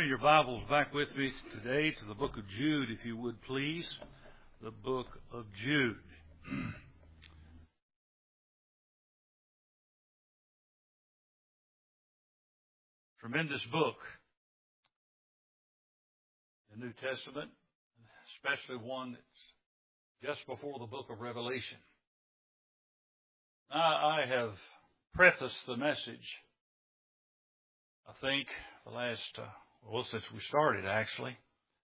Turning your Bibles back with me today to the book of Jude, if you would please. The book of Jude. Tremendous book. The New Testament, especially one that's just before the book of Revelation. I have prefaced the message, I think, the last, since we started actually,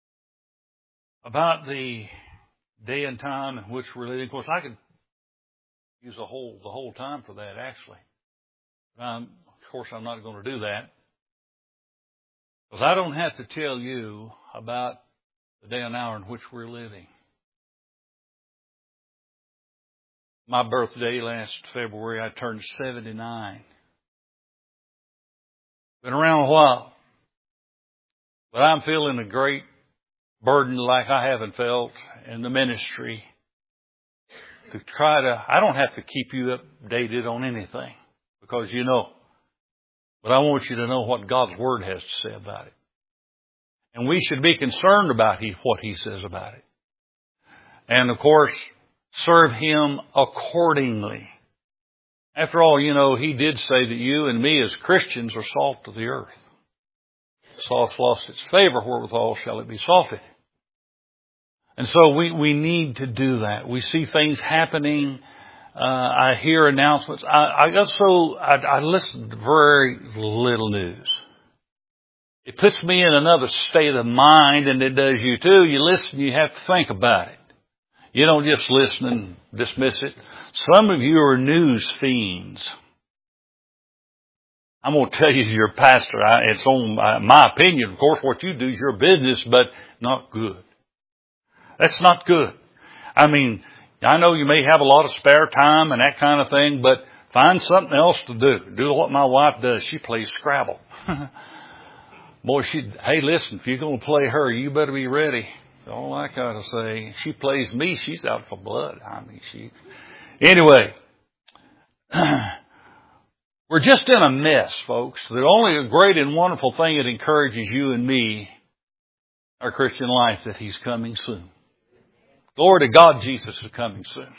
about the day and time in which we're living. Of course, I could use the whole time for that actually. Of course, I'm not going to do that. Because I don't have to tell you about the day and hour in which we're living. My birthday last February, I turned 79. Been around a while. But I'm feeling a great burden like I haven't felt in the ministry to try to, I don't have to keep you updated on anything because you know. But I want you to know what God's Word has to say about it. And we should be concerned about what He says about it. And of course, serve Him accordingly. After all, you know, He did say that you and me as Christians are salt of the earth. Salt's lost its favor, wherewithal shall it be salted. And so we need to do that. We see things happening. I hear announcements. I listen to very little news. It puts me in another state of mind, and it does you too. You listen, you have to think about it. You don't just listen and dismiss it. Some of you are news fiends. I'm going to tell you as your pastor, it's on my opinion. Of course, what you do is your business, but not good. That's not good. I mean, I know you may have a lot of spare time and that kind of thing, but find something else to do. Do what my wife does. She plays Scrabble. Boy, hey, listen, if you're going to play her, you better be ready. All I got to say, she plays me, she's out for blood. Anyway, we're just in a mess, folks. The only great and wonderful thing that encourages you and me, our Christian life, that He's coming soon. Glory to God, Jesus is coming soon.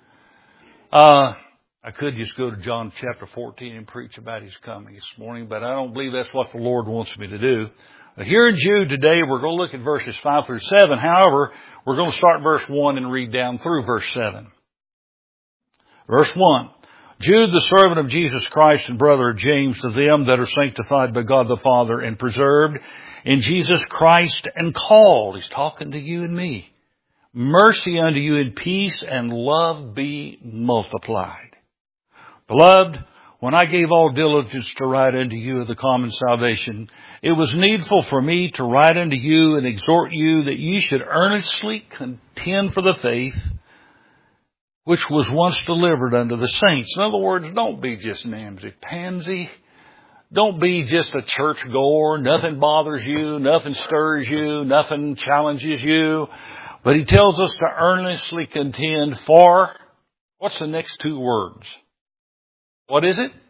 I could just go to John chapter 14 and preach about His coming this morning, but I don't believe that's what the Lord wants me to do. Here in Jude today, we're going to look at verses 5 through 7. However, we're going to start verse 1 and read down through verse 7. Verse 1. Jude, the servant of Jesus Christ and brother of James, to them that are sanctified by God the Father and preserved in Jesus Christ and called. He's talking to you and me. Mercy unto you and peace and love be multiplied. Beloved, when I gave all diligence to write unto you of the common salvation, it was needful for me to write unto you and exhort you that ye should earnestly contend for the faith which was once delivered unto the saints. In other words, don't be just namsy-pamsy. Don't be just a church goer. Nothing bothers you. Nothing stirs you. Nothing challenges you. But he tells us to earnestly contend for, what's the next two words? What is it?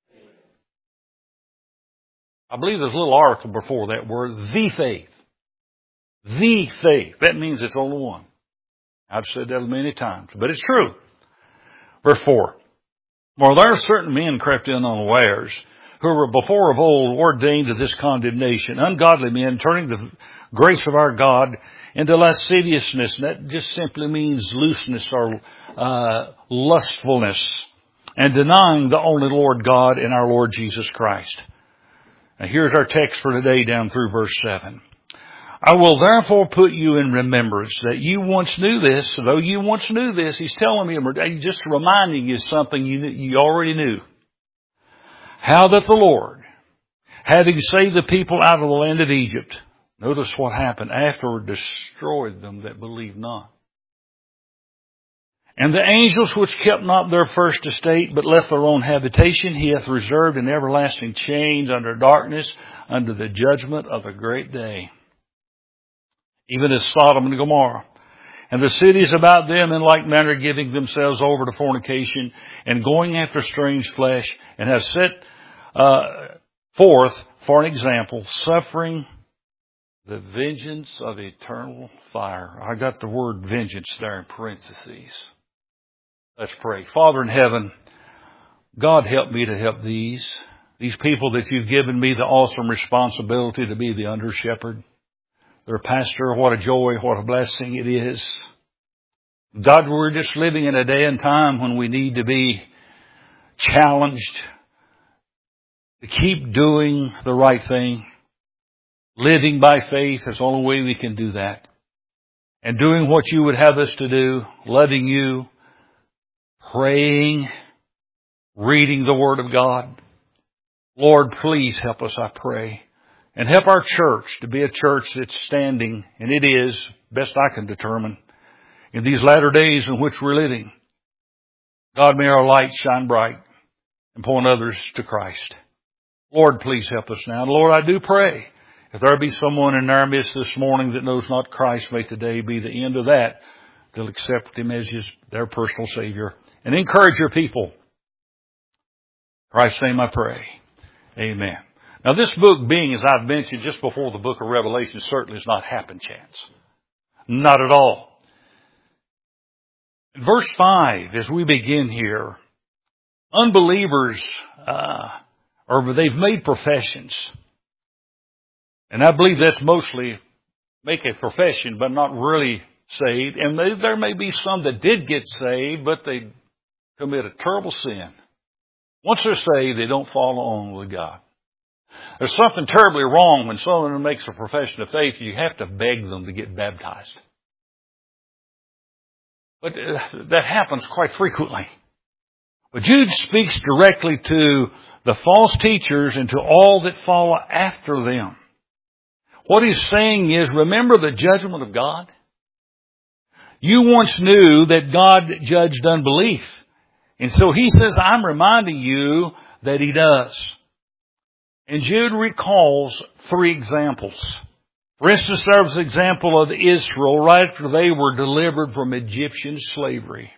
I believe there's a little article before that word, the faith. The faith. That means it's only one. I've said that many times, but it's true. Verse 4. For there are certain men crept in unawares, who were before of old ordained to this condemnation, ungodly men turning the grace of our God into lasciviousness. And that just simply means looseness or lustfulness, and denying the only Lord God and our Lord Jesus Christ. Now here's our text for today down through verse 7. I will therefore put you in remembrance that you once knew this. Though you once knew this, he's telling me, just reminding you something you already knew. How that the Lord, having saved the people out of the land of Egypt, notice what happened afterward, destroyed them that believed not. And the angels which kept not their first estate, but left their own habitation, He hath reserved in everlasting chains under darkness, under the judgment of a great day. Even as Sodom and Gomorrah. And the cities about them in like manner giving themselves over to fornication and going after strange flesh, and have set forth for an example, suffering The vengeance of eternal fire. I got the word vengeance there in parentheses. Let's pray. Father in heaven, God, help me to help these people that you've given me the awesome responsibility to be the under shepherd. Their pastor, what a joy, what a blessing it is. God, we're just living in a day and time when we need to be challenged to keep doing the right thing. Living by faith is the only way we can do that. And doing what you would have us to do, loving you, praying, reading the Word of God. Lord, please help us, I pray. And help our church to be a church that's standing, and it is, best I can determine, in these latter days in which we're living. God, may our light shine bright and point others to Christ. Lord, please help us now. And Lord, I do pray, if there be someone in our midst this morning that knows not Christ, may today be the end of that. They'll accept Him as their personal Savior. And encourage your people. In Christ's name I pray. Amen. Now this book being, as I've mentioned just before the book of Revelation, certainly is not happen chance. Not at all. In verse 5, as we begin here, unbelievers, they've made professions. And I believe that's mostly make a profession, but not really saved. And there may be some that did get saved, but they commit a terrible sin. Once they're saved, they don't follow on with God. There's something terribly wrong when someone makes a profession of faith. You have to beg them to get baptized. But that happens quite frequently. But Jude speaks directly to the false teachers and to all that follow after them. What he's saying is, remember the judgment of God? You once knew that God judged unbelief. And so he says, I'm reminding you that He does. And Jude recalls 3 examples. For instance, there was an example of Israel right after they were delivered from Egyptian slavery.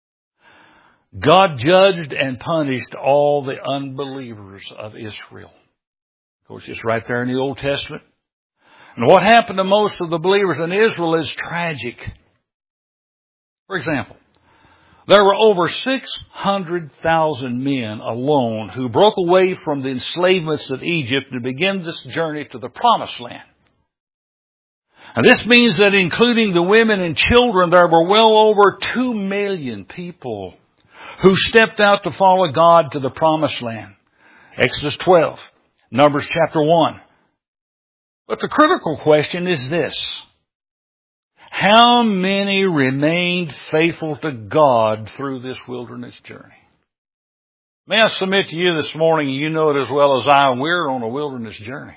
God judged and punished all the unbelievers of Israel. Of course, it's right there in the Old Testament. And what happened to most of the believers in Israel is tragic. For example, there were over 600,000 men alone who broke away from the enslavements of Egypt and began this journey to the Promised Land. And this means that including the women and children, there were well over 2 million people who stepped out to follow God to the Promised Land. Exodus 12, Numbers chapter 1. But the critical question is this. How many remained faithful to God through this wilderness journey? May I submit to you this morning, you know it as well as I, we're on a wilderness journey.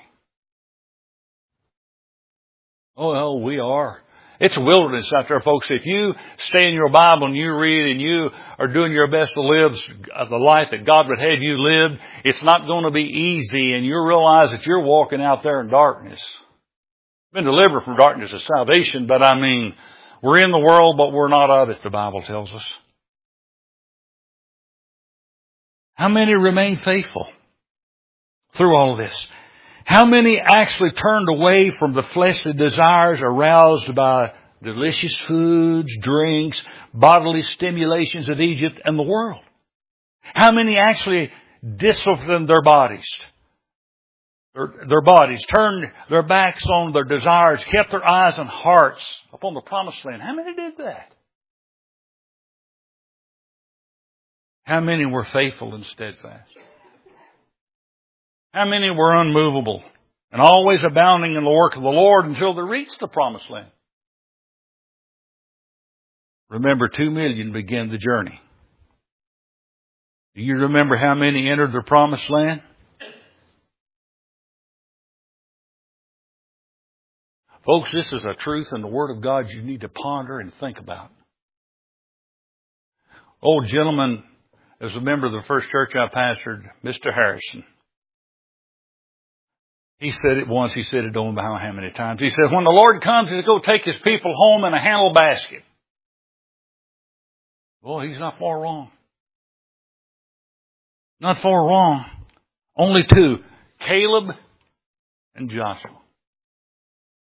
Oh, we are. It's a wilderness out there, folks. If you stay in your Bible and you read and you are doing your best to live the life that God would have you live, it's not going to be easy, and you'll realize that you're walking out there in darkness. Been delivered from darkness to salvation, but we're in the world, but we're not of it, the Bible tells us. How many remain faithful through all of this? How many actually turned away from the fleshly desires aroused by delicious foods, drinks, bodily stimulations of Egypt and the world? How many actually disciplined their bodies? Their bodies, turned their backs on their desires, kept their eyes and hearts upon the Promised Land. How many did that? How many were faithful and steadfast? How many were unmovable and always abounding in the work of the Lord until they reached the Promised Land? Remember, 2 million began the journey. Do you remember how many entered the Promised Land? Folks, this is a truth in the Word of God you need to ponder and think about. Old gentleman, as a member of the first church I pastored, Mr. Harrison, he said it once, he said it don't know how many times. He said, when the Lord comes, He's going to take His people home in a handle basket. Well, he's not far wrong. Not far wrong. Only 2, Caleb and Joshua.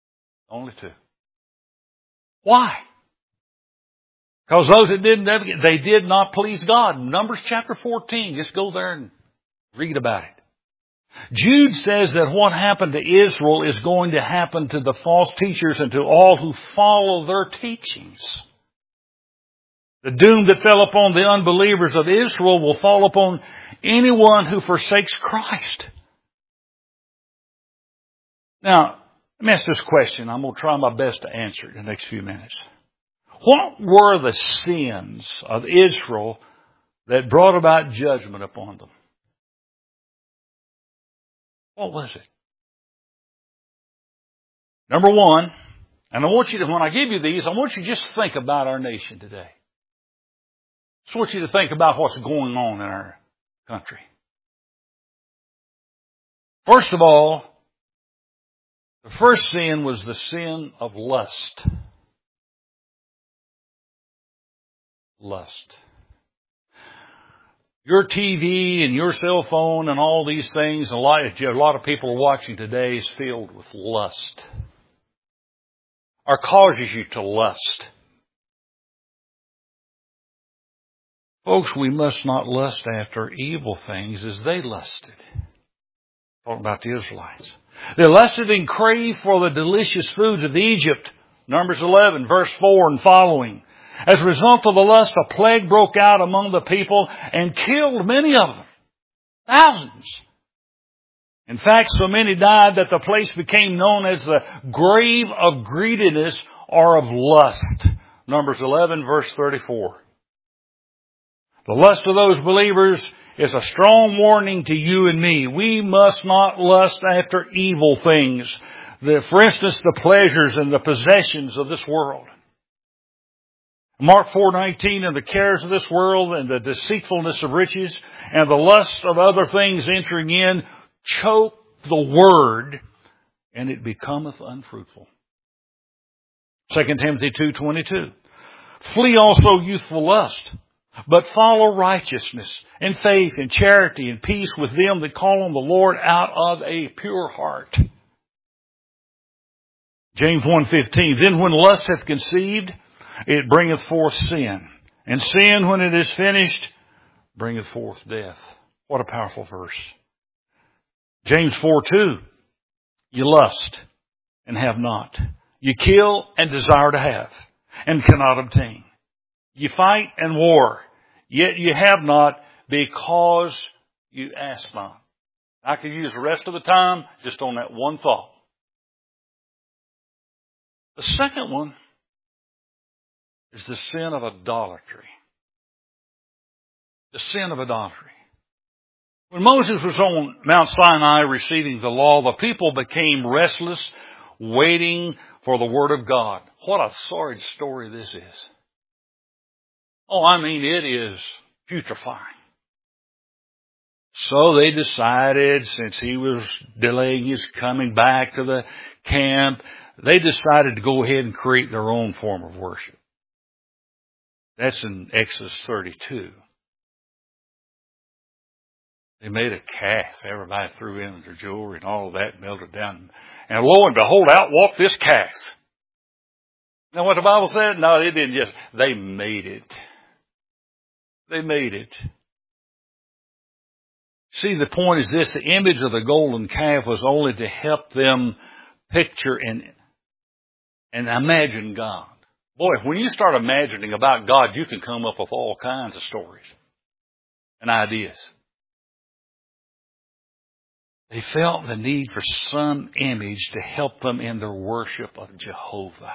Only 2. Why? Because those that didn't, they did not please God. Numbers chapter 14. Just go there and read about it. Jude says that what happened to Israel is going to happen to the false teachers and to all who follow their teachings. The doom that fell upon the unbelievers of Israel will fall upon anyone who forsakes Christ. Now, let me ask this question. I'm going to try my best to answer it in the next few minutes. What were the sins of Israel that brought about judgment upon them? What was it? Number one, and I want you to, when I give you these, I want you to just think about our nation today. I just want you to think about what's going on in our country. First of all, the first sin was the sin of lust. Lust. Your TV and your cell phone and all these things, a lot of people are watching today is filled with lust. Or causes you to lust. Folks, we must not lust after evil things as they lusted. Talking about the Israelites. They lusted and craved for the delicious foods of Egypt. Numbers 11, verse 4 and following. As a result of the lust, a plague broke out among the people and killed many of them. Thousands. In fact, so many died that the place became known as the grave of greediness or of lust. Numbers 11, verse 34. The lust of those believers is a strong warning to you and me. We must not lust after evil things. For instance, the pleasures and the possessions of this world. Mark 4:19, and the cares of this world and the deceitfulness of riches and the lust of other things entering in choke the word, and it becometh unfruitful. 2 Timothy 2:22. Flee also youthful lust, but follow righteousness and faith and charity and peace with them that call on the Lord out of a pure heart. James 1:15. Then when lust hath conceived, it bringeth forth sin. And sin, when it is finished, bringeth forth death. What a powerful verse. James 4:2. You lust and have not. You kill and desire to have and cannot obtain. You fight and war, yet you have not because you ask not. I could use the rest of the time just on that one thought. The second one is the sin of idolatry. The sin of idolatry. When Moses was on Mount Sinai receiving the law, the people became restless, waiting for the Word of God. What a sordid story this is. Oh, I mean, it is putrefying. So they decided, since he was delaying his coming back to the camp, they decided to go ahead and create their own form of worship. That's in Exodus 32. They made a calf. Everybody threw in their jewelry and all of that, melted down. And lo and behold, out walked this calf. Now what the Bible said? No, they didn't just, they made it. They made it. See, the point is this, the image of the golden calf was only to help them picture and imagine God. Boy, when you start imagining about God, you can come up with all kinds of stories and ideas. They felt the need for some image to help them in their worship of Jehovah.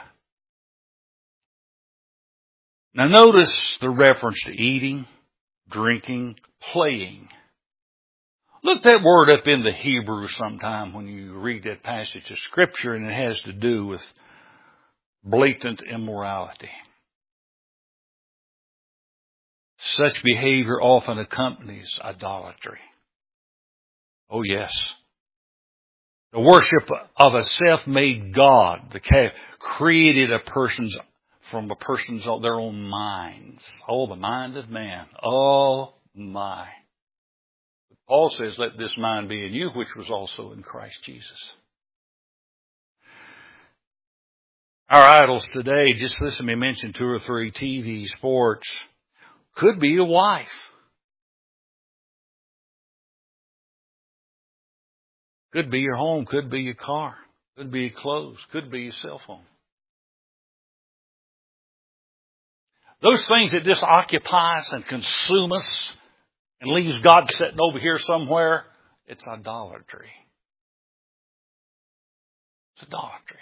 Now notice the reference to eating, drinking, playing. Look that word up in the Hebrew sometime when you read that passage of Scripture, and it has to do with blatant immorality. Such behavior often accompanies idolatry. Oh yes. The worship of a self-made God, the calf, created from a person's their own minds. Oh, the mind of man. Oh my. Paul says, let this mind be in you, which was also in Christ Jesus. Our idols today, just listen to me mention 2 or 3: TV, sports, could be a wife. Could be your home, could be your car, could be your clothes, could be your cell phone. Those things that just occupy us and consume us and leaves God sitting over here somewhere, it's idolatry. It's idolatry.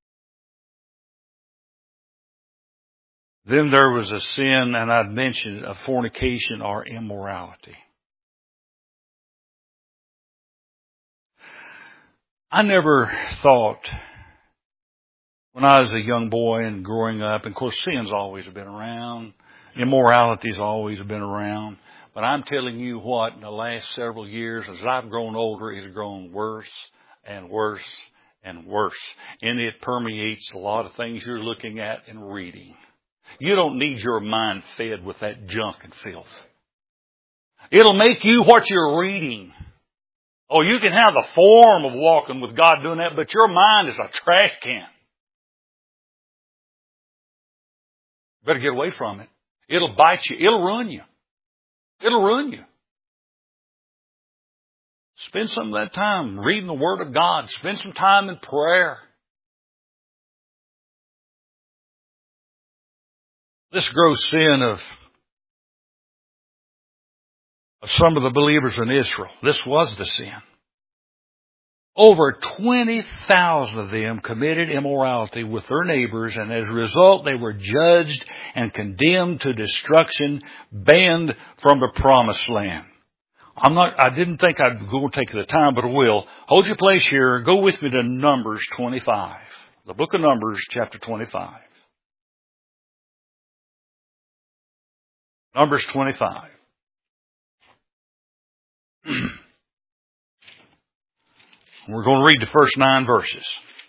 Then there was a sin, and I'd mentioned, of fornication or immorality. I never thought, when I was a young boy and growing up, and of course sin's always been around, immorality's always been around, but I'm telling you what, in the last several years, as I've grown older, it's grown worse and worse and worse. And it permeates a lot of things you're looking at and reading. You don't need your mind fed with that junk and filth. It'll make you what you're reading. Oh, you can have the form of walking with God doing that, but your mind is a trash can. Better get away from it. It'll bite you. It'll ruin you. It'll ruin you. Spend some of that time reading the Word of God. Spend some time in prayer. This gross sin of some of the believers in Israel, this was the sin. Over 20,000 of them committed immorality with their neighbors, and as a result they were judged and condemned to destruction, banned from the promised land. I didn't think I'd go take the time, but I will. Hold your place here. Go with me to Numbers 25. The book of Numbers, chapter 25. Numbers 25. We're going to read the first 9 verses.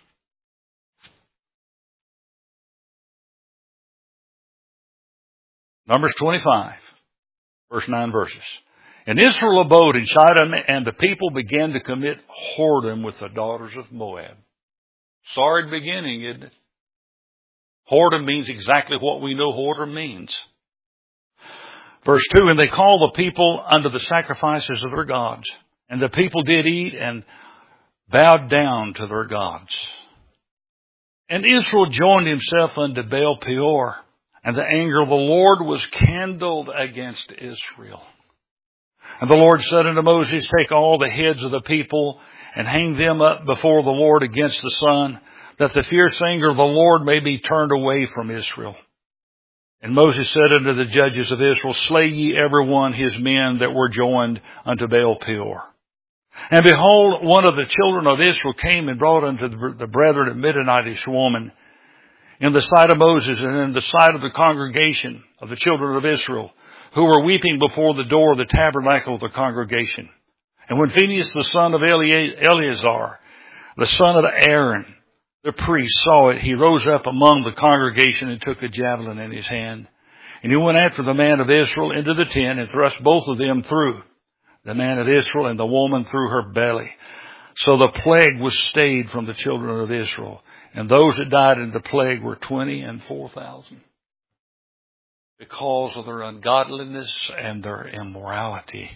Numbers 25, first 9 verses. And Israel abode in Shittim, and the people began to commit whoredom with the daughters of Moab. Sorry beginning, isn't it? Whoredom means exactly what we know whoredom means. Verse 2, and they called the people unto the sacrifices of their gods. And the people did eat and bowed down to their gods. And Israel joined himself unto Baal Peor, and the anger of the Lord was kindled against Israel. And the Lord said unto Moses, take all the heads of the people and hang them up before the Lord against the sun, that the fierce anger of the Lord may be turned away from Israel. And Moses said unto the judges of Israel, slay ye every one his men that were joined unto Baal Peor. And behold, one of the children of Israel came and brought unto the brethren a Midianitish woman in the sight of Moses and in the sight of the congregation of the children of Israel, who were weeping before the door of the tabernacle of the congregation. And when Phinehas the son of Eleazar, the son of Aaron, the priest, saw it, he rose up among the congregation and took a javelin in his hand. And he went after the man of Israel into the tent and thrust both of them through, the man of Israel and the woman through her belly. So the plague was stayed from the children of Israel. And those that died in the plague were 24,000. Because of their ungodliness and their immorality.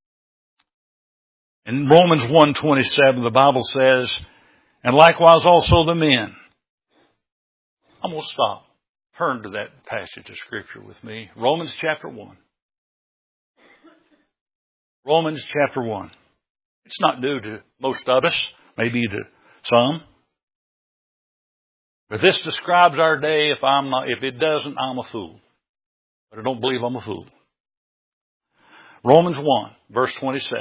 In Romans 1:27, the Bible says, and likewise also the men. I'm going to stop. Turn to that passage of Scripture with me. Romans chapter 1. Romans chapter 1. It's not new to most of us, maybe to some. But this describes our day. If it doesn't, I'm a fool. But I don't believe I'm a fool. Romans 1, verse 27.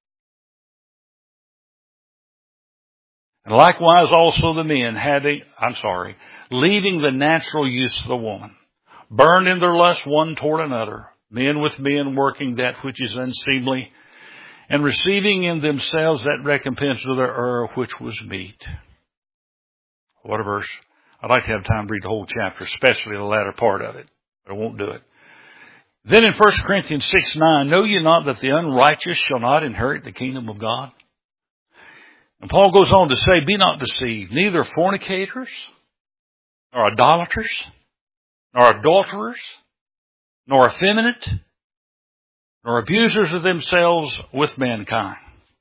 And likewise also the men leaving the natural use of the woman, burned in their lust one toward another, men with men working that which is unseemly, and receiving in themselves that recompense of their error which was meet. What a verse. I'd like to have time to read the whole chapter, especially the latter part of it, but I won't do it. Then in 1 Corinthians 6:9, know ye not that the unrighteous shall not inherit the kingdom of God? And Paul goes on to say, be not deceived, neither fornicators, nor idolaters, nor adulterers, nor effeminate, nor abusers of themselves with mankind.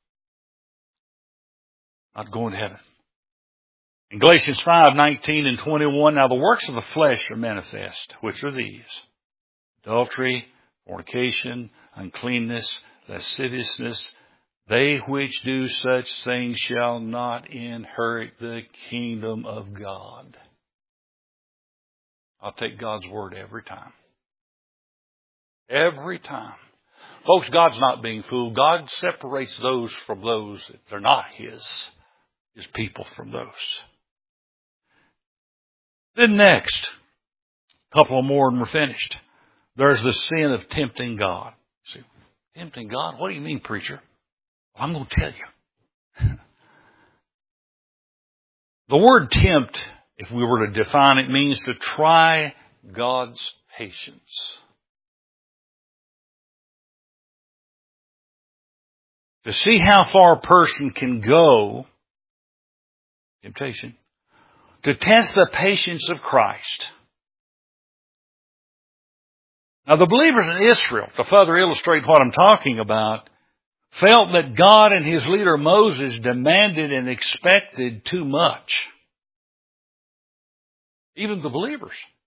Not going to heaven. In Galatians 5:19 and 21, now the works of the flesh are manifest, which are these: adultery, fornication, uncleanness, lasciviousness. They which do such things shall not inherit the kingdom of God. I'll take God's word every time. Every time. Folks, God's not being fooled. God separates those from those that they're not His people from those. Then next, a couple more and we're finished. There's the sin of tempting God. See, tempting God? What do you mean, preacher? Well, I'm going to tell you. The word tempt, if we were to define it, means to try God's patience. To see how far a person can go, temptation, to test the patience of Christ. Now the believers in Israel, to further illustrate what I'm talking about, felt that God and His leader Moses demanded and expected too much. Even the believers.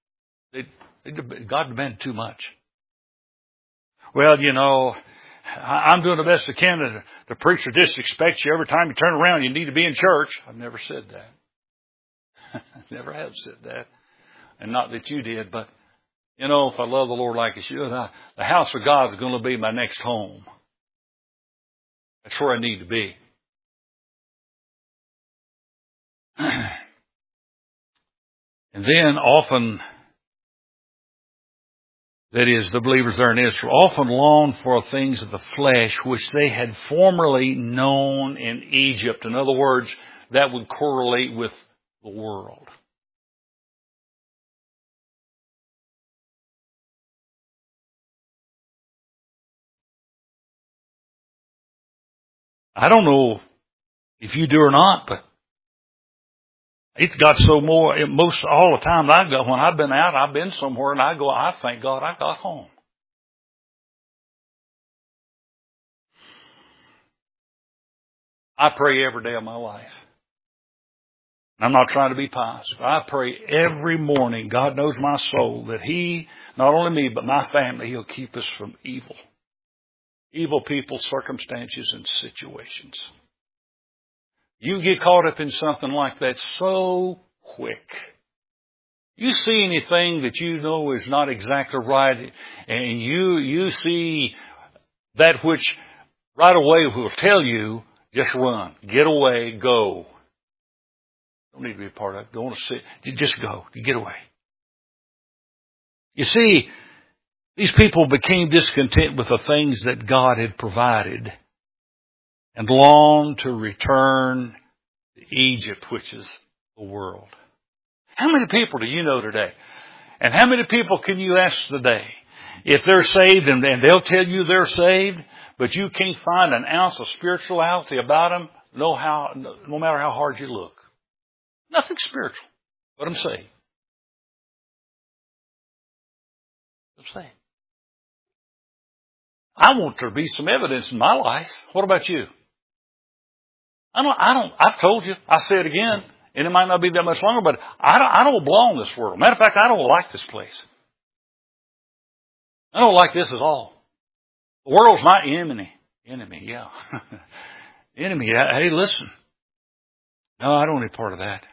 God demanded too much. Well, you know, I'm doing the best I can. The preacher just expects you every time you turn around you need to be in church. I've never said that. Never have said that. And not that you did, but, you know, if I love the Lord like I should, the house of God is going to be my next home. That's where I need to be. And then often, that is, the believers there in Israel often longed for things of the flesh which they had formerly known in Egypt. In other words, that would correlate with the world. I don't know if you do or not, but it's got so more, most all the time that I go, when I've been out, I've been somewhere and I go, I thank God I got home. I pray every day of my life. I'm not trying to be pious, but I pray every morning, God knows my soul, that He, not only me, but my family, He'll keep us from evil. Evil people, circumstances, and situations. You get caught up in something like that so quick. You see anything that you know is not exactly right, and you see that which right away will tell you, just run, get away, go. Don't need to be a part of it. Don't want to see. Just go. You get away. You see, these people became discontent with the things that God had provided and longed to return to Egypt, which is the world. How many people do you know today? And how many people can you ask today if they're saved, and they'll tell you they're saved, but you can't find an ounce of spirituality about them, no matter how hard you look? Nothing spiritual, but I'm saved. I'm saved. I want there to be some evidence in my life. What about you? I've told you, I say it again, and it might not be that much longer, but I don't belong in this world. Matter of fact, I don't like this place. I don't like this at all. The world's my enemy. Enemy, yeah. Enemy, hey, listen. No, I don't want any part of that.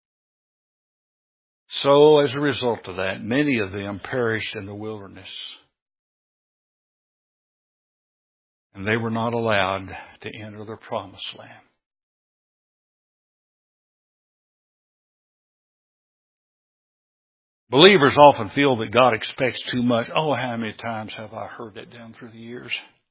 So, as a result of that, many of them perished in the wilderness. And they were not allowed to enter the promised land. Believers often feel that God expects too much. Oh, how many times have I heard that down through the years?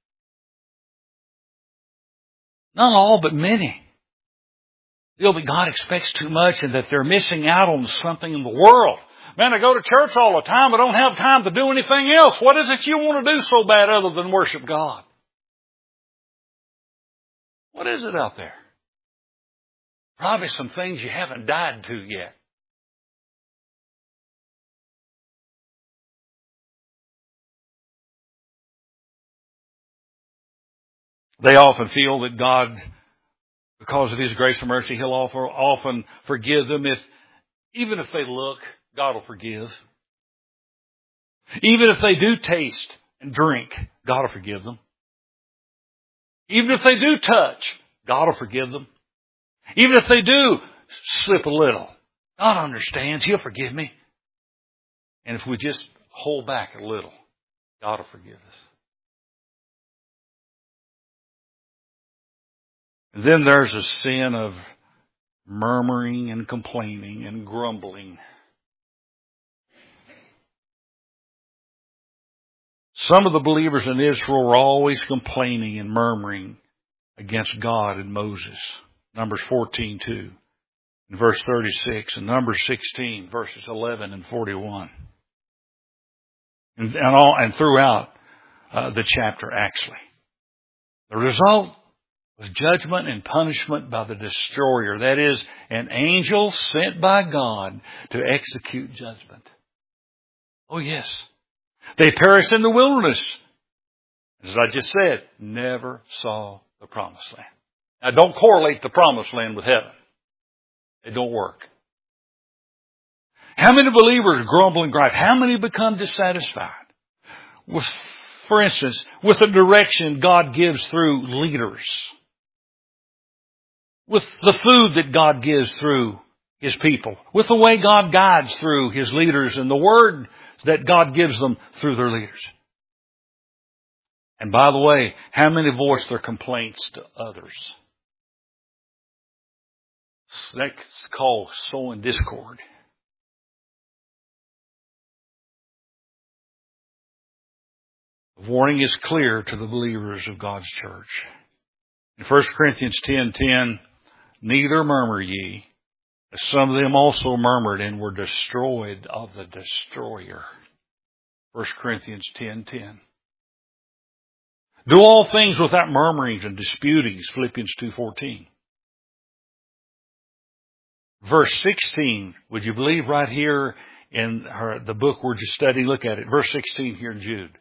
Not all, but many. Feel that God expects too much and that they're missing out on something in the world. Man, I go to church all the time, but don't have time to do anything else. What is it you want to do so bad other than worship God? What is it out there? Probably some things you haven't died to yet. They often feel that God, because of His grace and mercy, He'll often forgive them even if they look, God will forgive. Even if they do taste and drink, God will forgive them. Even if they do touch, God will forgive them. Even if they do slip a little, God understands. He'll forgive me. And if we just hold back a little, God will forgive us. And then there's a sin of murmuring and complaining and grumbling. Some of the believers in Israel were always complaining and murmuring against God and Moses. Numbers 14:2, and verse 36, and Numbers 16, verses 11 and 41. And throughout the chapter, actually. The result was judgment and punishment by the destroyer. That is, an angel sent by God to execute judgment. Oh, yes. They perished in the wilderness. As I just said, never saw the promised land. Now, don't correlate the promised land with heaven. It don't work. How many believers grumble and gripe? How many become dissatisfied? For instance, with the direction God gives through leaders. With the food that God gives through His people. With the way God guides through His leaders and the word that God gives them through their leaders. And by the way, how many voice their complaints to others? That's called sowing discord. The warning is clear to the believers of God's church. In 1 Corinthians 10:10, neither murmur ye, as some of them also murmured and were destroyed of the destroyer. 1 Corinthians 10:10. Do all things without murmurings and disputings. Philippians 2:14. Verse 16, would you believe right here in the book we're just studying, look at it. Verse 16 here in Jude.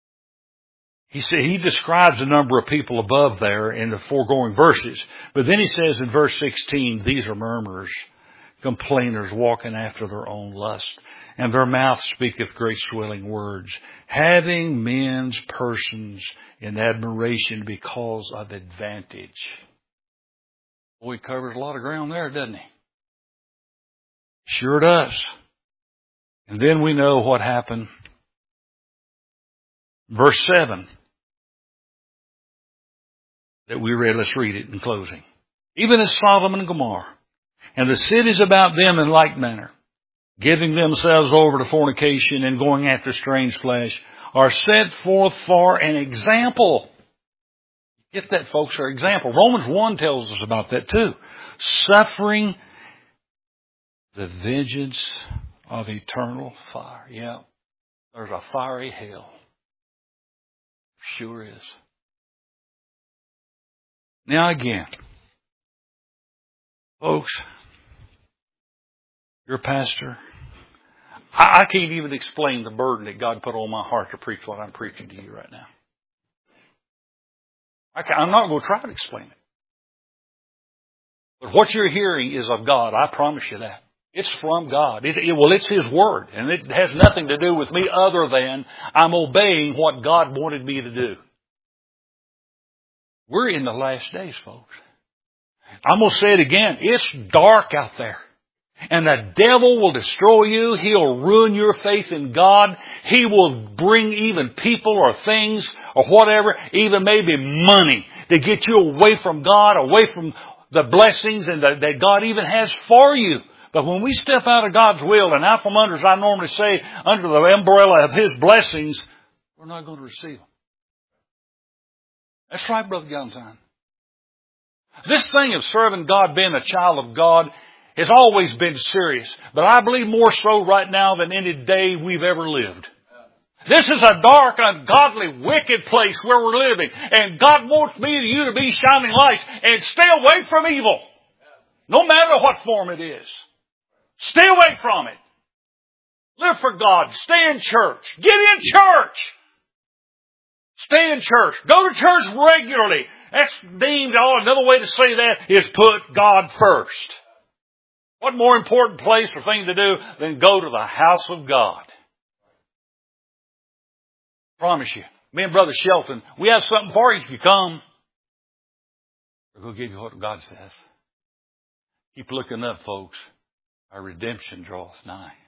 He describes a number of people above there in the foregoing verses. But then he says in verse 16, these are murmurers, complainers, walking after their own lust. And their mouth speaketh great swelling words, having men's persons in admiration because of advantage. Boy, he covers a lot of ground there, doesn't he? Sure does. And then we know what happened. Verse 7 that we read. Let's read it in closing. Even as Sodom and Gomorrah and the cities about them in like manner, giving themselves over to fornication and going after strange flesh, are set forth for an example. Get that, folks, our example. Romans 1 tells us about that too. Suffering the vengeance of eternal fire. Yeah, there's a fiery hell. Sure is. Now again, folks, your pastor, I can't even explain the burden that God put on my heart to preach what I'm preaching to you right now. I'm not going to try to explain it. But what you're hearing is of God. I promise you that. It's from God. It's His Word. And it has nothing to do with me other than I'm obeying what God wanted me to do. We're in the last days, folks. I'm going to say it again. It's dark out there. And the devil will destroy you. He'll ruin your faith in God. He will bring even people or things or whatever, even maybe money, to get you away from God, away from the blessings and that God even has for you. But when we step out of God's will and out from under, as I normally say, under the umbrella of His blessings, we're not going to receive them. That's right, Brother Gonzine. This thing of serving God, being a child of God, has always been serious. But I believe more so right now than any day we've ever lived. This is a dark, ungodly, wicked place where we're living. And God wants me and you to be shining lights and stay away from evil. No matter what form it is. Stay away from it. Live for God. Stay in church. Get in church. Stay in church. Go to church regularly. That's deemed, another way to say that is put God first. What more important place or thing to do than go to the house of God? I promise you, me and Brother Shelton, we have something for you if you come. We're going to give you what God says. Keep looking up, folks. Our redemption draweth nigh.